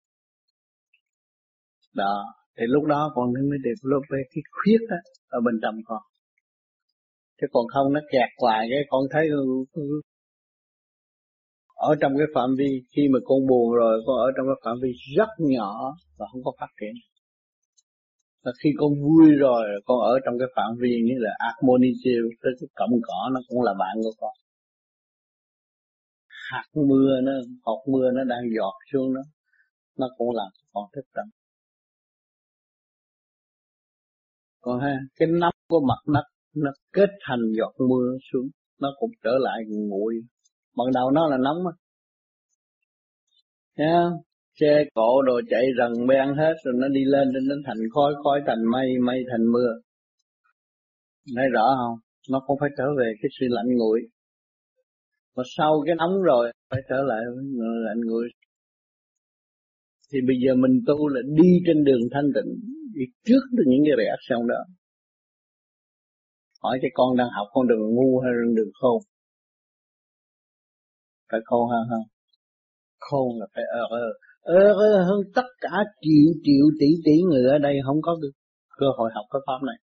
Đó, thì lúc đó con mới develop về cái khuyết đó ở bên trong con. Chứ còn không nó kẹt hoài cái con thấy ở trong cái phạm vi, khi mà con buồn rồi con ở trong cái phạm vi rất nhỏ và không có phát triển. Và khi con vui rồi con ở trong cái phạm vi như là harmonious, tới cái cọng cỏ nó cũng là bạn của con. Hạt mưa nó, hột mưa nó đang giọt xuống đó, nó cũng làm cho con thức tâm. Còn ha, cái nắp của mặt đất nó kết thành giọt mưa xuống, nó cũng trở lại nguội. Ban đầu nó là nóng á, nha, xe cộ đồ chạy rần beng hết rồi nó đi lên đến nó thành khói, khói thành mây, mây thành mưa. Thấy rõ không? Nó không phải trở về cái sự lạnh nguội. Mà sau cái nóng rồi phải trở lại với lạnh nguội. Thì bây giờ mình tu là đi trên đường thanh tịnh, đi trước được những cái reaction đó. Hỏi cái con đang học con đường ngu hay đường khôn? Phải khôn hơn không? Khôn là phải ơ ơ. Ơ ơ hơn tất cả triệu triệu tỷ tỷ người ở đây không có được cơ hội học cái pháp này.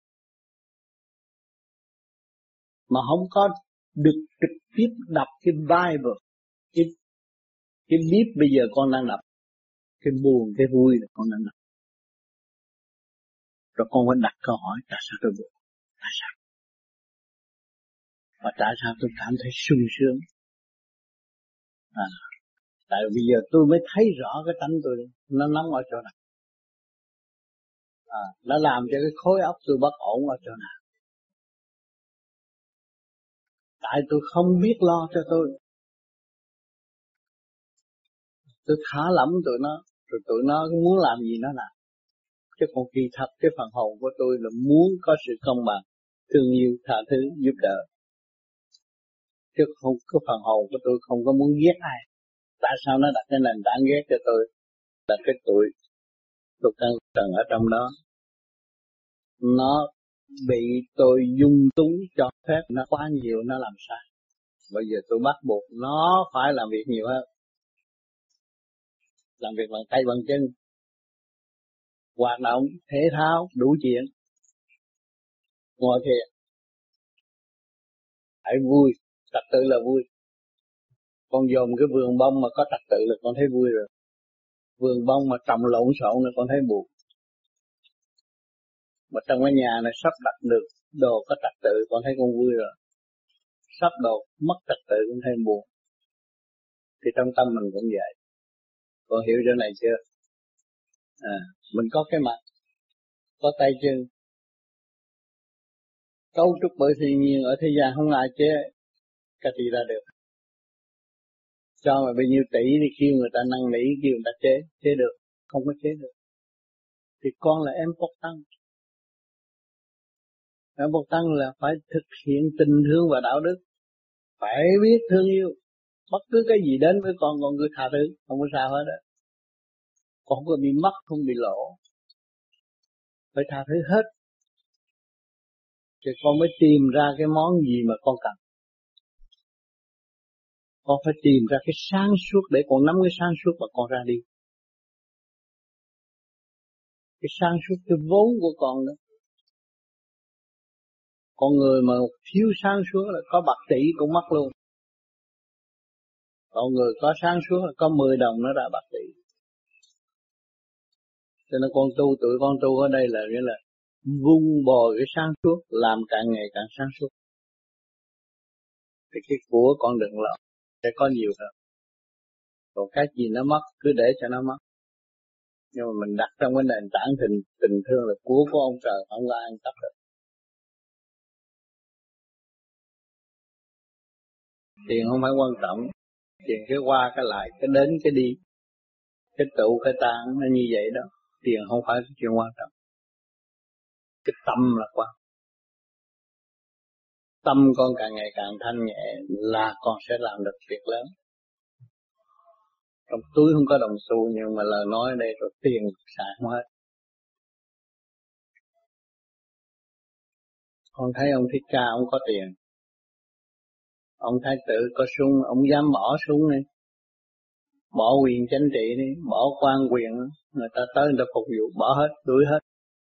Mà không có được trực tiếp đọc cái Bible. Cái, cái biết bây giờ con đang đọc. Cái buồn, cái vui là con đang đọc. Rồi con phải đặt câu hỏi tại sao tôi buồn? Tại sao? Và tại sao tôi cảm thấy sung sướng? À, tại vì bây giờ tôi mới thấy rõ cái tánh tôi, nó nóng ở chỗ nào. À, nó làm cho cái khối óc tôi bất ổn ở chỗ nào. Tại tôi không biết lo cho tôi. Tôi thả lỏng tụi nó, rồi tụi nó muốn làm gì nó làm. Chứ còn kỳ thật cái phần hồn của tôi là muốn có sự công bằng, thương yêu, tha thứ, giúp đỡ. Chứ không, cái phần hồn của tôi không có muốn ghét ai. Tại sao nó đặt cái nền tảng ghét cho tôi? Là cái tuổi tôi cần cần ở trong đó. nó bị tôi dung túng cho phép nó quá nhiều, nó làm sai. Bây giờ tôi bắt buộc nó phải làm việc nhiều hơn, làm việc bằng tay bằng chân, hoạt động thể thao đủ chuyện, ngồi thiền, hãy vui, trật tự là vui. Con dòm cái vườn bông mà có trật tự là con thấy vui rồi. Vườn bông mà trồng lộn xộn là con thấy buồn. Mà trong cái nhà này sắp đặt được đồ có trật tự con thấy con vui rồi. Sắp đồ mất trật tự con thấy buồn. Thì trong tâm mình cũng vậy. Con hiểu chỗ này chưa? À, mình có cái mặt, có tay chân, cấu trúc bởi thiên nhiên ở thế gian không ai chế cái gì ra được. Cho mà bao nhiêu tỷ thì kêu người ta năn nỉ, kêu người ta chế, chế được, không có chế được. Thì con là em Bồ Tát. Em Bồ Tát là phải thực hiện tình thương và đạo đức, phải biết thương yêu. Bất cứ cái gì đến với con, con cứ tha thứ, không có sao hết á. Con không có bị mất, không bị lộ. Phải tha thứ hết. Thì con mới tìm ra cái món gì mà con cần. Con phải tìm ra cái sáng suốt để con nắm cái sáng suốt mà con ra đi. Cái sáng suốt, cái vốn của con đó. Con người mà thiếu sáng suốt là có bạc tỷ cũng mất luôn. Con người có sáng suốt là có mười đồng nó ra bạc tỷ. Cho nên con tu, tụi con tu ở đây là nghĩa là vun bồi cái sáng suốt, làm càng ngày càng sáng suốt. Thì cái của con đừng lo, sẽ có nhiều hơn. Còn cái gì nó mất, cứ để cho nó mất. Nhưng mà mình đặt trong cái nền tảng tình, tình thương là của của ông trời, không có ai cắp được. Tiền không phải quan trọng, tiền cái qua cái lại, cái đến cái đi, cái tụ cái tan, nó như vậy đó. Tiền không phải cái chuyện quan trọng. Cái tâm là quan. Tâm con càng ngày càng thanh nhẹ là con sẽ làm được việc lớn. Trong túi không có đồng xu nhưng mà lời nói ở đây rồi tiền xài không hết. Con thấy ông Thích Ca ông có tiền. Ông Thái Tử có súng, ông dám bỏ súng đi. Bỏ quyền chính trị đi, bỏ quan quyền, người ta tới người ta phục vụ, bỏ hết, đuổi hết.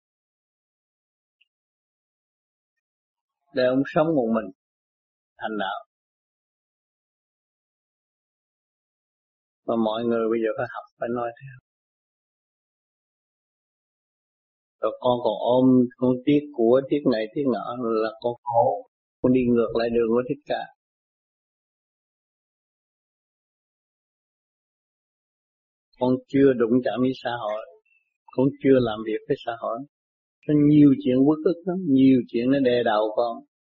Để ông sống một mình, thành đạo. Mà mọi người bây giờ phải học, phải nói theo. Rồi con còn ôm con tiếc của, tiếc này, tiếc nọ là con khổ. Con đi ngược lại đường của Thích Ca. Con chưa đụng chạm với xã hội, con chưa làm việc với xã hội. Có nhiều chuyện uất ức lắm, nhiều chuyện nó đè đầu con.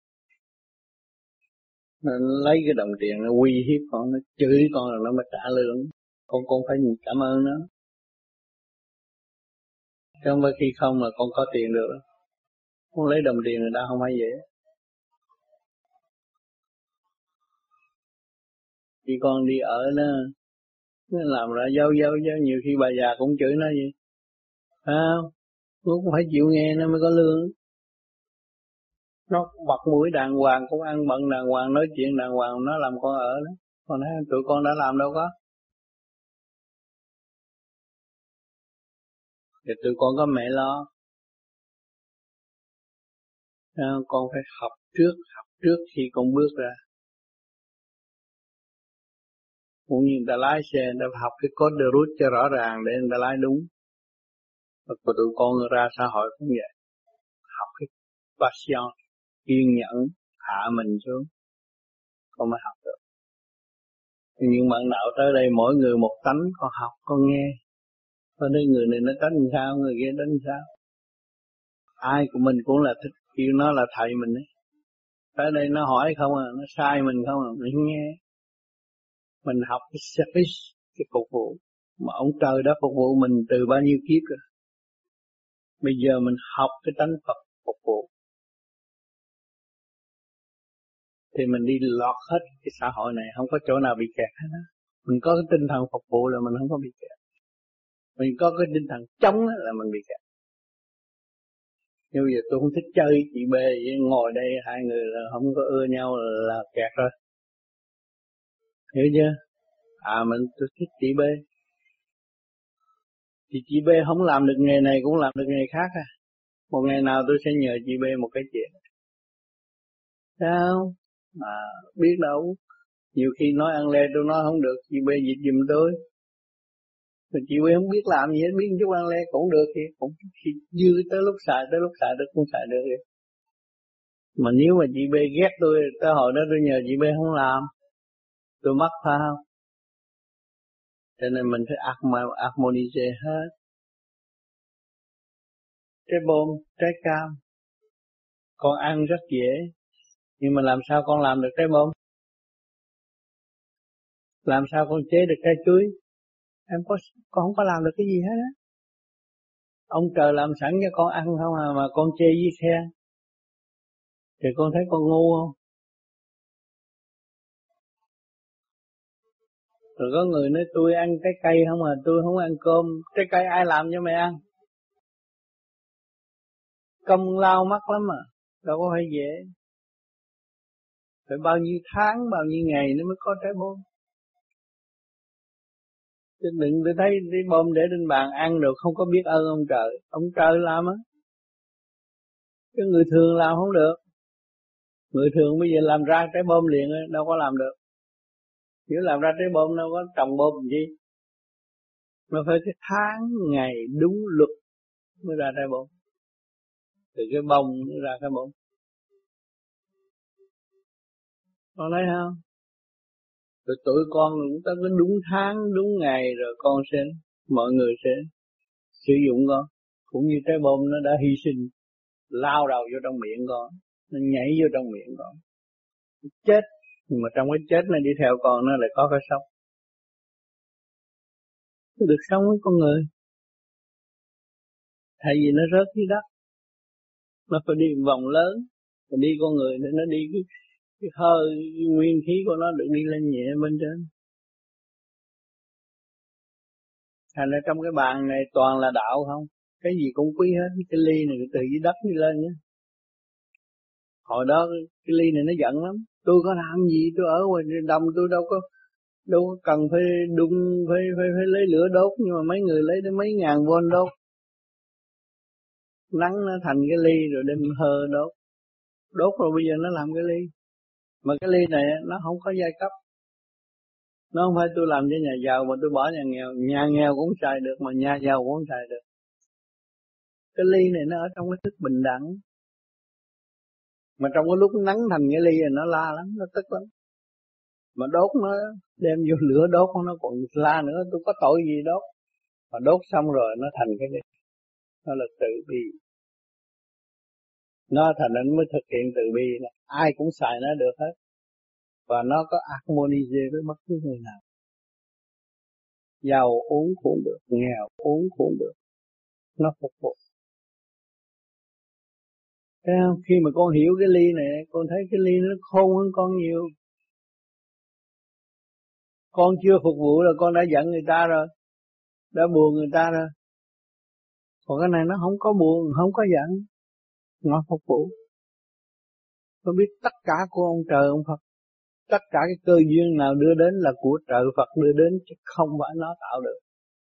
Nó lấy cái đồng tiền nó uy hiếp con, nó chửi con rồi nó mới trả lương. Con con phải cảm ơn nó. Chứ không phải khi không là con có tiền được. Con lấy đồng tiền người ta không phải dễ. Khi con đi ở nó, nó làm ra dâu dâu dâu, nhiều khi bà già cũng chửi nó vậy. Phải không? Nó cũng phải chịu nghe nó mới có lương. Nó bật mũi đàng hoàng, cũng ăn bận đàng hoàng, nói chuyện đàng hoàng, nó làm con ở đó. Còn thấy tụi con đã làm đâu có. Thì tụi con có mẹ lo. À, con phải học trước, học trước khi con bước ra. Cũng như người ta lái xe, người ta học cái code de route cho rõ ràng để người ta lái đúng. Và tụi con ra xã hội cũng vậy. Học cái passion, kiên nhẫn, hạ mình xuống. Con mới học được. Nhưng bạn đạo tới đây mỗi người một tánh, con học, con nghe. Ở đây người này nó tánh làm sao, người kia tánh làm sao. Ai của mình cũng là thích, kêu nó là thầy mình ấy. Tới đây nó hỏi không à, nó sai mình không à, mình nghe. Mình học cái service, cái phục vụ. Mà ông trời đã phục vụ mình từ bao nhiêu kiếp rồi. Bây giờ mình học cái tánh Phật phục vụ. Thì mình đi lọt hết cái xã hội này, không có chỗ nào bị kẹt hết á. Mình có cái tinh thần phục vụ là mình không có bị kẹt. Mình có cái tinh thần chống là mình bị kẹt. Nhưng bây giờ tôi không thích chơi chị B, ngồi đây hai người là không có ưa nhau là kẹt rồi. Hiểu chưa? À mình tôi thích chị B. Thì chị B không làm được nghề này cũng làm được nghề khác à. Một ngày nào tôi sẽ nhờ chị B một cái chuyện. Sao? Mà biết đâu. Nhiều khi nói ăn lê tôi nói không được, chị B dịch giùm tôi. Mà chị B không biết làm gì hết, biết chút ăn lê cũng được thì cũng thì dư tới lúc xài, tới lúc xài được cũng xài được vậy. Mà nếu mà chị B ghét tôi, tới hồi đó tôi nhờ chị B không làm, tôi mắc phải không? Cho nên mình phải harmonize hết. Trái bom, trái cam, con ăn rất dễ, nhưng mà làm sao con làm được trái bom? Làm sao con chế được trái chuối? Em có, con không có làm được cái gì hết á. Ông trời làm sẵn cho con ăn không à, mà con chê với khen. Thì con thấy con ngu không? Rồi có người nói tôi ăn trái cây không à, tôi không ăn cơm. Trái cây ai làm cho mày ăn? Công lao mắc lắm mà, đâu có phải dễ. Phải bao nhiêu tháng, bao nhiêu ngày nó mới có trái bom. Chứ đừng để thấy cái bom để trên bàn ăn được không có biết ơn ông trời. Ông trời làm á. Chứ người thường làm không được. Người thường bây giờ làm ra trái bom liền đâu có làm được. Nếu làm ra trái bom đâu có trồng bom gì. Mà phải cái tháng, ngày đúng luật mới ra trái bom. Từ cái bông mới ra cái bom. Con thấy không? Rồi tụi con cũng có cái đúng tháng, đúng ngày rồi con sẽ, mọi người sẽ sử dụng con. Cũng như trái bom nó đã hy sinh, lao đầu vô trong miệng con, nó nhảy vô trong miệng con. Chết, nhưng mà trong cái chết này đi theo con nó lại có cái sống. Nó được sống với con người. Thay vì nó rớt dưới đất, nó phải đi vòng lớn, rồi đi con người để nó đi cái, cái hơi, cái nguyên khí của nó được đi lên nhẹ bên trên. Thành ra trong cái bàn này toàn là đạo không? Cái gì cũng quý hết, cái ly này từ dưới đất đi lên nhé. Hồi đó cái ly này nó giận lắm. Tôi có làm gì, tôi ở ngoài đồng tôi đâu có đâu có cần phải đun, phải, phải, phải lấy lửa đốt. Nhưng mà mấy người lấy đến mấy ngàn vôn đốt. Nắng nó thành cái ly rồi đem hơ đốt. Đốt rồi bây giờ nó làm cái ly. Mà cái ly này nó không có giai cấp. Nó không phải tôi làm cho nhà giàu mà tôi bỏ nhà nghèo. Nhà nghèo cũng xài được mà nhà giàu cũng xài được. Cái ly này nó ở trong cái thức bình đẳng. Mà trong cái lúc nắng thành cái ly này nó la lắm, nó tức lắm. Mà đốt nó, đem vô lửa đốt nó còn la nữa, tôi có tội gì đốt. Mà đốt xong rồi nó thành cái ly. Nó là tự bi. Nó thành nó mới thực hiện tự bi. Ai cũng xài nó được hết. Và nó có harmonize với bất cứ người nào. Giàu uống cũng được, nghèo uống cũng được. Nó phục vụ. Thấy không? Khi mà con hiểu cái ly này, con thấy cái ly nó khôn hơn con nhiều. Con chưa phục vụ là con đã giận người ta rồi. Đã buồn người ta rồi. Còn cái này nó không có buồn, không có giận. Nó phục vụ. Nó biết tất cả của ông trời, ông Phật. Tất cả cái cơ duyên nào đưa đến là của trời Phật đưa đến, chứ không phải nó tạo được.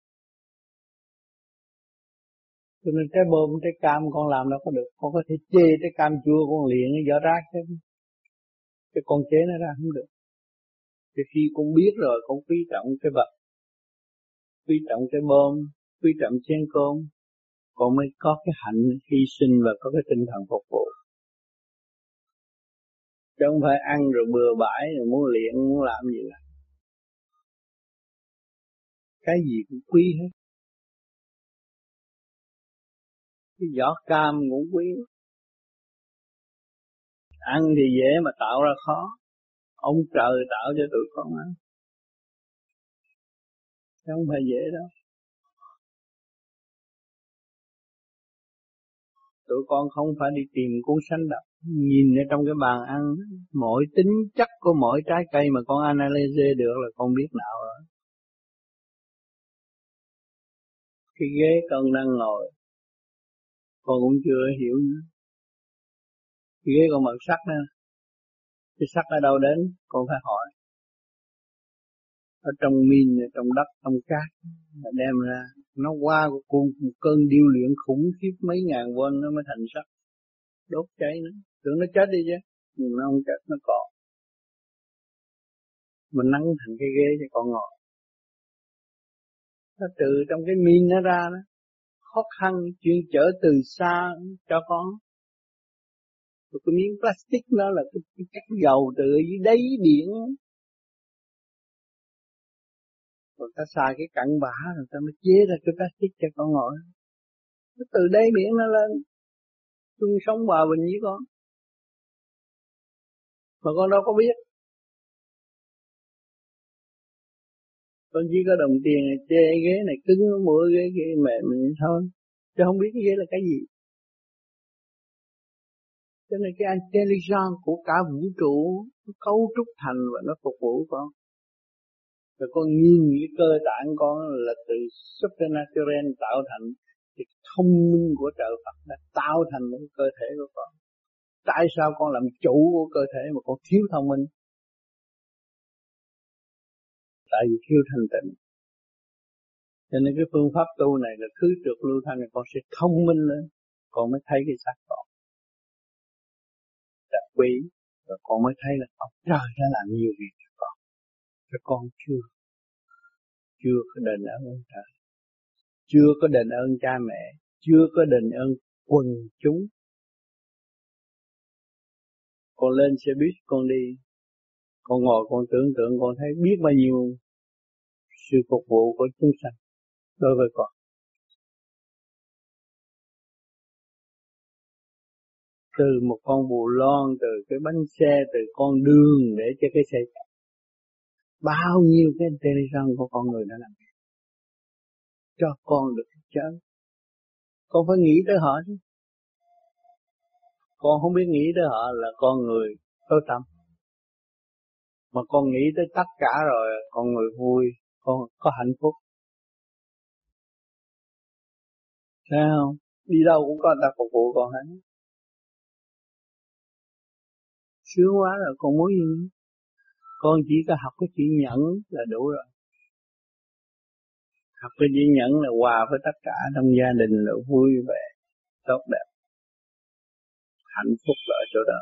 Cho nên trái bom, trái cam con làm đâu có được. Con có thể chê trái cam chua con liền nó dở rác chứ. Cái con chế nó ra không được. Thì khi con biết rồi con quý trọng cái vật, quý trọng cái bom, quý trọng chén cơm, con mới có cái hạnh hy sinh và có cái tinh thần phục vụ. Chứ không phải ăn rồi bừa bãi rồi muốn luyện, muốn làm gì là. Cái gì cũng quý hết. Cái vỏ cam cũng quý. Ăn thì dễ mà tạo ra khó. Ông trời tạo cho tụi con ăn. Chứ không phải dễ đâu. Tụi con không phải đi tìm cuốn sách đọc. Nhìn ở trong cái bàn ăn, mỗi tính chất của mỗi trái cây mà con analyze được là con biết nào rồi. Cái ghế con đang ngồi, con cũng chưa hiểu nữa. Ghế con bằng sắt nữa, cái sắt ở đâu đến con phải hỏi. Ở trong min, trong đất, trong cát mà đem ra, nó qua một cơn, một cơn điêu luyện khủng khiếp mấy ngàn vôn nó mới thành sắt, đốt cháy nó, tưởng nó chết đi chứ, nhưng nó không chết, nó còn. Mình nắng thành cái ghế cho con ngồi. Nó từ trong cái min nó ra đó, khó khăn chuyên chở từ xa cho con. Rồi cái miếng plastic nó là cái, cái, cái dầu từ dưới đáy biển. Rồi ta xài cái cặn bã rồi ta mới chế ra cái plastic cho con ngồi. Nó từ đáy biển nó lên, chung sống hòa bình với con. Mà con đâu có biết. Con chỉ có đồng tiền chê ghế này cứng, mua ghế ghế mềm mình thôi. Chứ không biết cái ghế là cái gì. Cho nên cái intelligence của cả vũ trụ nó cấu trúc thành và nó phục vụ con. Rồi con nhìn cái cơ tạng con là từ supernatural tạo thành, thì thông minh của trời Phật đã tạo thành cái cơ thể của con. Tại sao con làm chủ của cơ thể mà con thiếu thông minh? Tại vì thiếu thanh tịnh. Cho nên cái phương pháp tu này là khứ trượt lưu thanh, con sẽ thông minh lên, con mới thấy cái xác con là quý, rồi con mới thấy là ông trời đã làm nhiều việc cho con. Cho con chưa, chưa có đền ơn ông trời, chưa có đền ơn cha mẹ, chưa có đền ơn quần chúng. Con lên xe buýt con đi, con ngồi con tưởng tượng con thấy biết bao nhiêu sự phục vụ của chúng sanh đối với con. Từ một con bù lon, từ cái bánh xe, từ con đường để cho cái xe chạy. Bao nhiêu cái intelligence của con người đã làm việc cho con được chết. Con phải nghĩ tới họ chứ. Con không biết nghĩ tới họ là con người tối tâm. Mà con nghĩ tới tất cả rồi, con người vui, con có hạnh phúc. Thấy không? Đi đâu cũng có người ta phục vụ con hết. Sướng quá rồi, con muốn gì nữa? Con chỉ có học cái chữ nhẫn là đủ rồi. Học cái chữ nhẫn là hòa với tất cả trong gia đình là vui vẻ, tốt đẹp. Hạnh phúc là ở chỗ đó.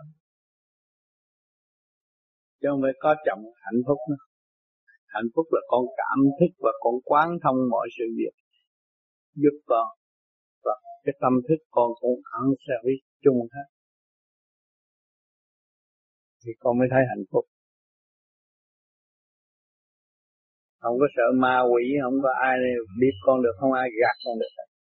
Chứ không phải có chồng hạnh phúc nữa. Hạnh phúc là con cảm thức và con quán thông mọi sự việc giúp con. Và cái tâm thức con cũng ăn service chung hết. Thì con mới thấy hạnh phúc. Không có sợ ma quỷ, không có ai biết con được, không ai gạt con được.